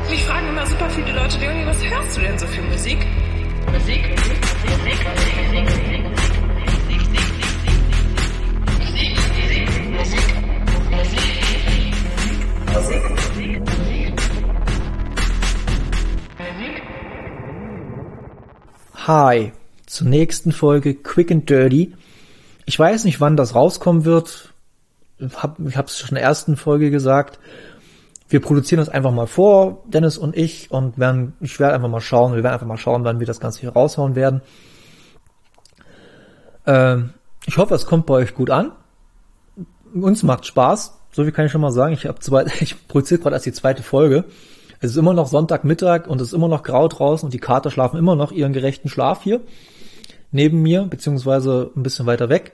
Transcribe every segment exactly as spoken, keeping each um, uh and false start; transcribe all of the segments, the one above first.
Mich fragen immer super viele Leute, Leonie, was hörst du denn so für Musik? Musik, Musik, Musik, Musik, Musik, Musik, Musik. Hi, zur nächsten Folge Quick and Dirty. Ich weiß nicht, wann das rauskommen wird. Ich habe es schon in der ersten Folge gesagt. Wir produzieren das einfach mal vor, Dennis und ich, und werden, ich werde einfach mal schauen, wir werden einfach mal schauen, wann wir das Ganze hier raushauen werden. Ähm, ich hoffe, es kommt bei euch gut an. Uns macht Spaß, so viel kann ich schon mal sagen. Ich habe zwei, ich produziere gerade erst die zweite Folge. Es ist immer noch Sonntagmittag und es ist immer noch grau draußen und die Kater schlafen immer noch ihren gerechten Schlaf hier neben mir, beziehungsweise ein bisschen weiter weg.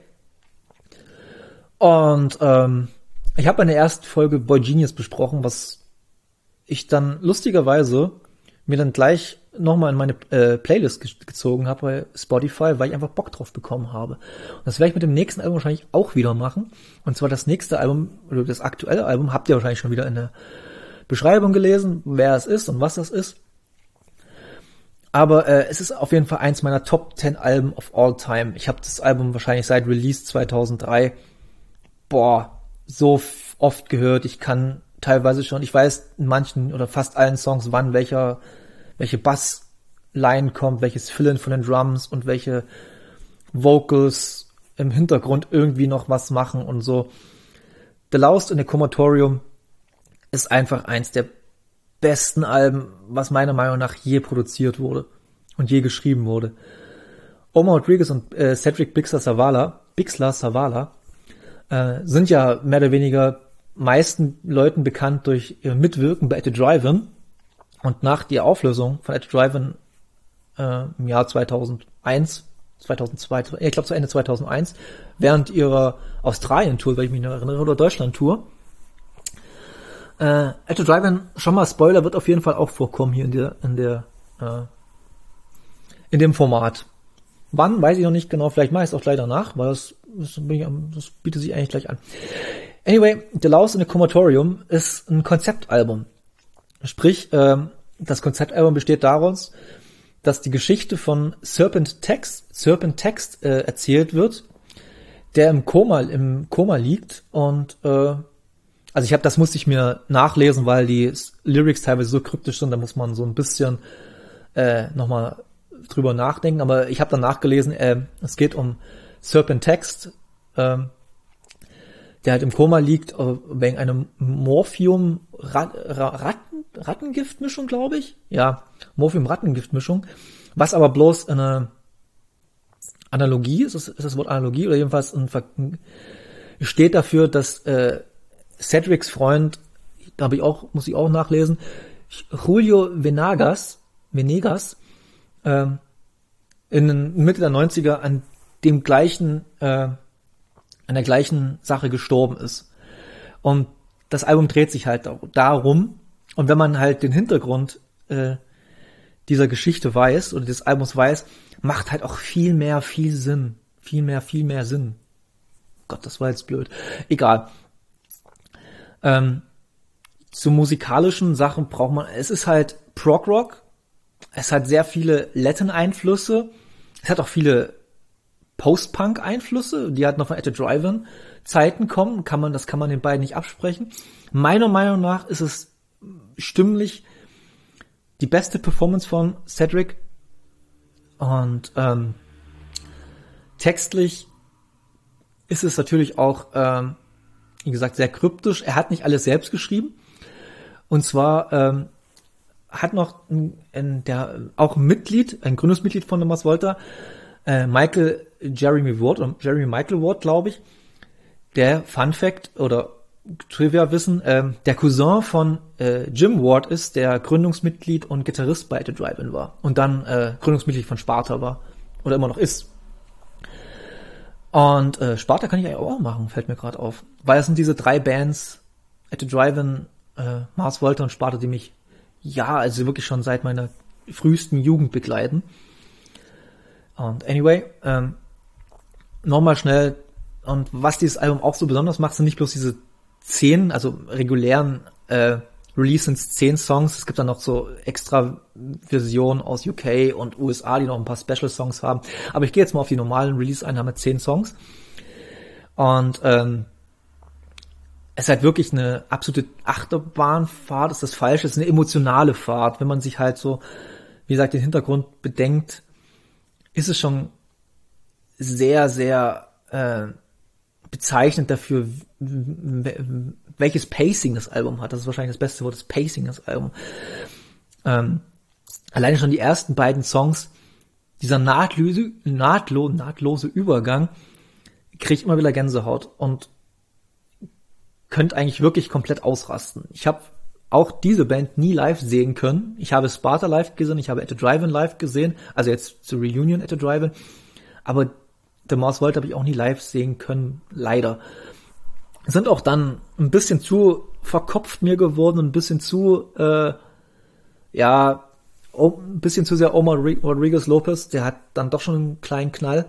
Und ähm, ich habe in der ersten Folge Boy Genius besprochen, was ich dann lustigerweise mir dann gleich nochmal in meine äh, Playlist ge- gezogen habe bei Spotify, weil ich einfach Bock drauf bekommen habe. Und das werde ich mit dem nächsten Album wahrscheinlich auch wieder machen. Und zwar das nächste Album, oder das aktuelle Album, habt ihr wahrscheinlich schon wieder in der Beschreibung gelesen, wer es ist und was das ist. Aber äh, es ist auf jeden Fall eins meiner Top zehn Alben of all time. Ich habe das Album wahrscheinlich seit Release zweitausenddrei boah, so f- oft gehört. Ich kann teilweise schon, ich weiß in manchen oder fast allen Songs, wann welcher, welche Bassline kommt, welches Fill-in von den Drums und welche Vocals im Hintergrund irgendwie noch was machen und so. The Lost in the Comatorium ist einfach eins der besten Alben, was meiner Meinung nach je produziert wurde und je geschrieben wurde. Omar Rodriguez und äh, Cedric Bixler Zavala, Bixler Zavala äh, sind ja mehr oder weniger meisten Leuten bekannt durch ihr Mitwirken bei At the Drive-In. Und nach der Auflösung von At the Drive-In äh, im Jahr zweitausendeins, zweitausendzwei, ich glaube zu Ende zweitausendeins, während ihrer Australien-Tour, weil ich mich noch erinnere, oder Deutschland-Tour, äh, At the Drive-In, schon mal Spoiler, wird auf jeden Fall auch vorkommen hier in der, in der, äh, in dem Format. Wann, weiß ich noch nicht genau, vielleicht mache ich es auch gleich danach, weil das, das, bin ich, das bietet sich eigentlich gleich an. Anyway, The Lost in the Comatorium ist ein Konzeptalbum. Sprich, ähm, das Konzeptalbum besteht daraus, dass die Geschichte von Serpent Text, Serpent Text äh, erzählt wird, der im Koma, im Koma liegt und äh, also ich habe, das musste ich mir nachlesen, weil die Lyrics teilweise so kryptisch sind, da muss man so ein bisschen äh, nochmal drüber nachdenken, aber ich habe dann nachgelesen, äh, es geht um Serpent Text, äh, der halt im Koma liegt, äh, wegen einer Morphium-Rattengiftmischung, glaube ich. Ja, Morphium-Rattengiftmischung, was aber bloß eine Analogie, ist das, ist das Wort Analogie, oder jedenfalls ein Ver- steht dafür, dass äh, Cedrics Freund, da habe ich auch, muss ich auch nachlesen, Julio Venegas, Venegas, ähm, in Mitte der neunziger an dem gleichen, äh, an der gleichen Sache gestorben ist. Und das Album dreht sich halt darum. Und wenn man halt den Hintergrund äh, dieser Geschichte weiß oder des Albums weiß, macht halt auch viel mehr, viel Sinn. Viel mehr, viel mehr Sinn. Gott, das war jetzt blöd. Egal. Ähm, zu musikalischen Sachen braucht man, es ist halt Prog-Rock. Es hat sehr viele Latin-Einflüsse. Es hat auch viele Post-Punk-Einflüsse, die halt noch von At the Drive-In Zeiten kommen. Kann man, das kann man den beiden nicht absprechen. Meiner Meinung nach ist es stimmlich die beste Performance von Cedric. Und ähm, textlich ist es natürlich auch, ähm, wie gesagt, sehr kryptisch. Er hat nicht alles selbst geschrieben. Und zwar ähm, hat noch ein, ein, der auch ein Mitglied, ein Gründungsmitglied von Thomas Volta, äh, Michael Jeremy Ward, oder Jeremy Michael Ward, glaube ich, der Fun Fact oder Trivia-Wissen, äh, der Cousin von äh, Jim Ward ist, der Gründungsmitglied und Gitarrist bei At the Drive-In war und dann äh, Gründungsmitglied von Sparta war oder immer noch ist. Und äh, Sparta kann ich eigentlich auch machen, fällt mir gerade auf, weil es sind diese drei Bands, At the Drive-In, äh, Mars Volta und Sparta, die mich ja, also wirklich schon seit meiner frühesten Jugend begleiten. Und anyway, ähm, nochmal schnell, und was dieses Album auch so besonders macht, sind nicht bloß diese zehn, also regulären äh, Release sind es zehn Songs. Es gibt dann noch so extra Versionen aus U K und U S A, die noch ein paar Special Songs haben. Aber ich gehe jetzt mal auf die normalen Release ein, haben wir zehn Songs. Und ähm, es ist halt wirklich eine absolute Achterbahnfahrt, ist das falsch, es ist eine emotionale Fahrt. Wenn man sich halt so, wie gesagt, den Hintergrund bedenkt, ist es schon sehr, sehr äh, bezeichnend dafür, welches Pacing das Album hat. Das ist wahrscheinlich das beste Wort, das Pacing des Albums. Ähm, alleine schon die ersten beiden Songs, dieser nahtlose, nahtlo, nahtlose Übergang, kriegt immer wieder Gänsehaut und könnt eigentlich wirklich komplett ausrasten. Ich habe auch diese Band nie live sehen können. Ich habe Sparta live gesehen, ich habe At the Drive-In live gesehen, also jetzt zur Reunion At the Drive-In, aber The Mars Volta habe ich auch nie live sehen können, leider. Sind auch dann ein bisschen zu verkopft mir geworden, ein bisschen zu, äh, ja, oh, ein bisschen zu sehr Omar Rodriguez Lopez, der hat dann doch schon einen kleinen Knall.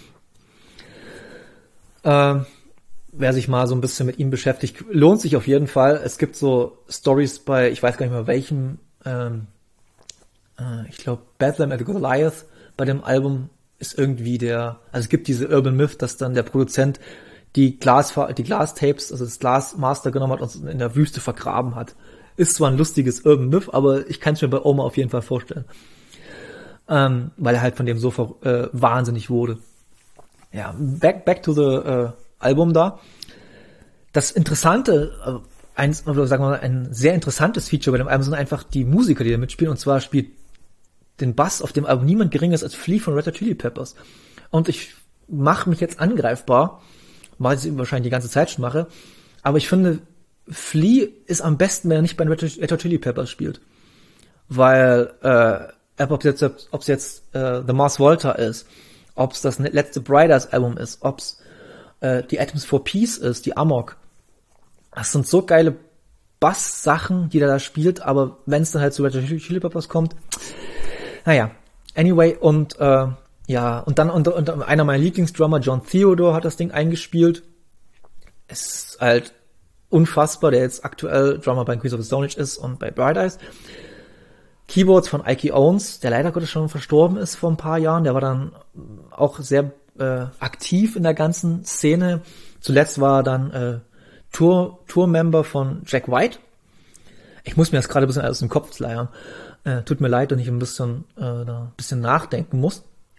Äh, wer sich mal so ein bisschen mit ihm beschäftigt, lohnt sich auf jeden Fall. Es gibt so Stories bei, ich weiß gar nicht mehr welchem, ähm, äh, ich glaube Bethlehem at the Goliath bei dem Album ist irgendwie der, also es gibt diese Urban Myth, dass dann der Produzent die Glas, die Glastapes, also das Glasmaster genommen hat und in der Wüste vergraben hat. Ist zwar ein lustiges Urban Myth, aber ich kann es mir bei Omar auf jeden Fall vorstellen. Ähm, weil er halt von dem so äh, wahnsinnig wurde. Ja, back, back to the äh, Album da. Das Interessante, äh, eins, oder sagen wir mal, ein sehr interessantes Feature bei dem Album sind einfach die Musiker, die da mitspielen, und zwar spielt den Bass auf dem Album niemand Geringeres als Flea von Red Hot Chili Peppers. Und ich mache mich jetzt angreifbar, weil ich es wahrscheinlich die ganze Zeit schon mache, aber ich finde, Flea ist am besten, wenn er nicht bei Red Hot Chili Peppers spielt. Weil, äh, ob es jetzt, ob's jetzt äh, The Mars Volta ist, ob es das letzte Briders Album ist, ob es äh, die Atoms for Peace ist, die Amok. Das sind so geile Bass-Sachen, die der da spielt, aber wenn es dann halt zu Red Hot Chili Peppers kommt, naja, anyway, und äh, ja, und dann unter, unter einer meiner Lieblingsdrummer, John Theodore, hat das Ding eingespielt. Es ist halt unfassbar, der jetzt aktuell Drummer bei Queens of the Stone Age ist und bei Bright Eyes. Keyboards von Ike Owens, der leider Gottes schon verstorben ist vor ein paar Jahren. Der war dann auch sehr äh, aktiv in der ganzen Szene. Zuletzt war er dann äh, Tour, Tour-Member von Jack White. Ich muss mir das gerade ein bisschen aus dem Kopf leiern. Äh, tut mir leid, wenn ich ein bisschen, äh, da ein bisschen nachdenken muss.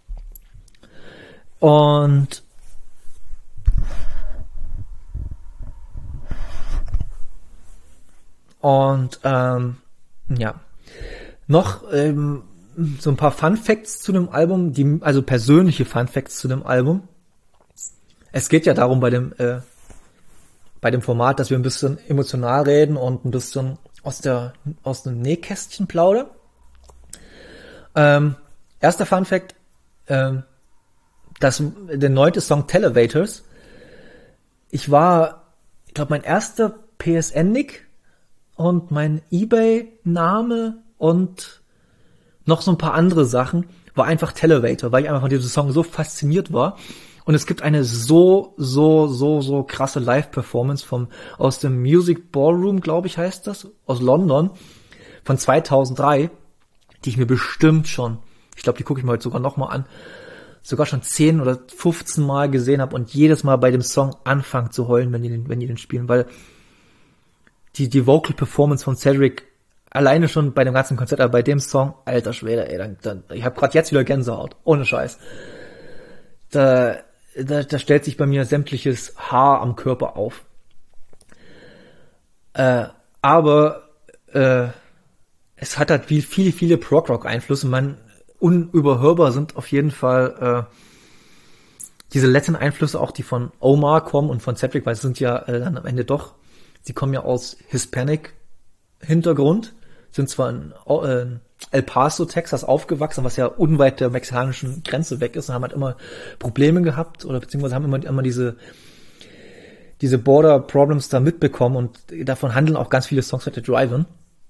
Und und ähm, ja, noch ähm, so ein paar Fun Facts zu dem Album, die, also persönliche Fun Facts zu dem Album. Es geht ja darum bei dem äh, bei dem Format, dass wir ein bisschen emotional reden und ein bisschen aus der aus dem Nähkästchen plaudern. Ähm, erster Fun Fact, ähm, das, der neunte Song Televators. Ich war, ich glaube, mein erster P S N-Nick und mein eBay-Name und noch so ein paar andere Sachen war einfach Televator, weil ich einfach von diesem Song so fasziniert war. Und es gibt eine so, so, so, so krasse Live-Performance vom, aus dem Music Ballroom, glaube ich, heißt das, aus London, von zweitausenddrei, die ich mir bestimmt schon, ich glaube, die gucke ich mir heute sogar nochmal an, sogar schon zehn oder fünfzehn Mal gesehen habe und jedes Mal bei dem Song anfangen zu heulen, wenn die den, wenn die den spielen, weil die, die Vocal Performance von Cedric alleine schon bei dem ganzen Konzert, aber bei dem Song, alter Schwede, ey, dann, dann, ich habe gerade jetzt wieder Gänsehaut, ohne Scheiß. Da, da, da stellt sich bei mir sämtliches Haar am Körper auf. Äh, aber äh, es hat halt viel, viele, viele Prog-Rock-Einflüsse. Man, unüberhörbar sind auf jeden Fall äh, diese Latin-Einflüsse, auch die von Omar kommen und von Cedric, weil es sind ja äh, dann am Ende doch, sie kommen ja aus Hispanic-Hintergrund, sind zwar in äh, El Paso, Texas aufgewachsen, was ja unweit der mexikanischen Grenze weg ist, und haben halt immer Probleme gehabt oder beziehungsweise haben immer, immer diese diese Border Problems da mitbekommen, und davon handeln auch ganz viele Songs mit der Drive-In.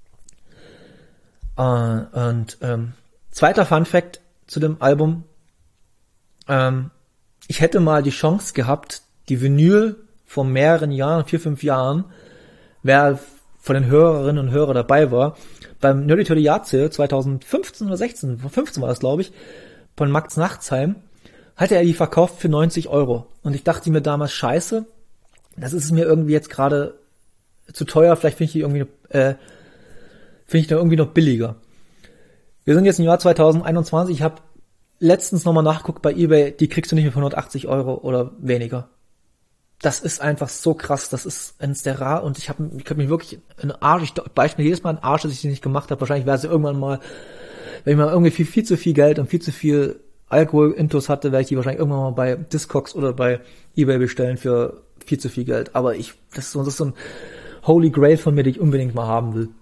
Uh, und ähm, zweiter Fun Fact zu dem Album, ähm, ich hätte mal die Chance gehabt, die Vinyl vor mehreren Jahren, vier, fünf Jahren, wäre von den Hörerinnen und Hörern dabei war. Beim Nerdy Turdy Yard Sale zweitausendfünfzehn oder sechzehn, fünfzehn war das, glaube ich, von Max Nachtsheim, hatte er die verkauft für neunzig Euro. Und ich dachte mir damals, scheiße, das ist mir irgendwie jetzt gerade zu teuer, vielleicht finde ich die irgendwie, äh, finde ich da irgendwie noch billiger. Wir sind jetzt im Jahr zweitausendeinundzwanzig, ich habe letztens nochmal nachgeguckt bei eBay, die kriegst du nicht mehr für hundertachtzig Euro oder weniger. Das ist einfach so krass, das ist eines der rar und ich habe ich hab mich wirklich in den Arsch, ich beiß mir jedes Mal in den Arsch, dass ich sie nicht gemacht habe. Wahrscheinlich wäre es irgendwann mal, wenn ich mal irgendwie viel, viel zu viel Geld und viel zu viel Alkohol-Intus hatte, werde ich die wahrscheinlich irgendwann mal bei Discogs oder bei eBay bestellen für viel zu viel Geld. Aber ich, das ist so, das ist so ein Holy Grail von mir, den ich unbedingt mal haben will.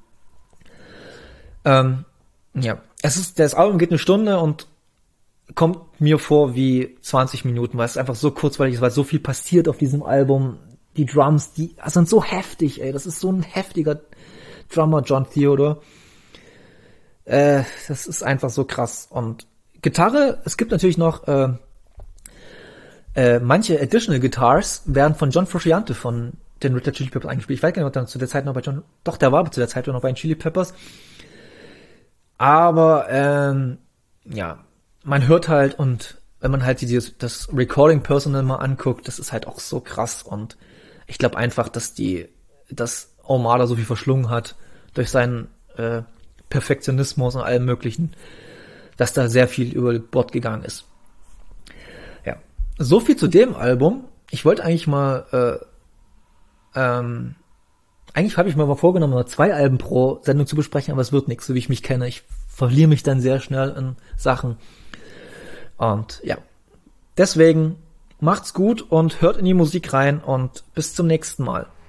Ähm, ja, es ist, das Album geht eine Stunde und kommt mir vor wie zwanzig Minuten, weil es einfach so kurzweilig ist, weil so viel passiert auf diesem Album. Die Drums, die sind so heftig, ey. Das ist so ein heftiger Drummer, John Theodore. Äh, das ist einfach so krass. Und Gitarre, es gibt natürlich noch äh, äh, manche Additional Guitars werden von John Frusciante von den Red Hot Chili Peppers eingespielt. Ich weiß gar nicht, ob er zu der Zeit noch bei John, doch, der war zu der Zeit noch bei den Chili Peppers. Aber, ähm, ja, man hört halt und wenn man halt dieses, das Recording Personal mal anguckt, das ist halt auch so krass und ich glaube einfach, dass die, dass Armada so viel verschlungen hat durch seinen äh, Perfektionismus und allem möglichen, dass da sehr viel über Bord gegangen ist. Ja, so viel zu dem Album. Ich wollte eigentlich mal, äh, ähm, eigentlich habe ich mir mal vorgenommen, nur zwei Alben pro Sendung zu besprechen, aber es wird nichts, so wie ich mich kenne. Ich verliere mich dann sehr schnell in Sachen. Und ja, deswegen macht's gut und hört in die Musik rein und bis zum nächsten Mal.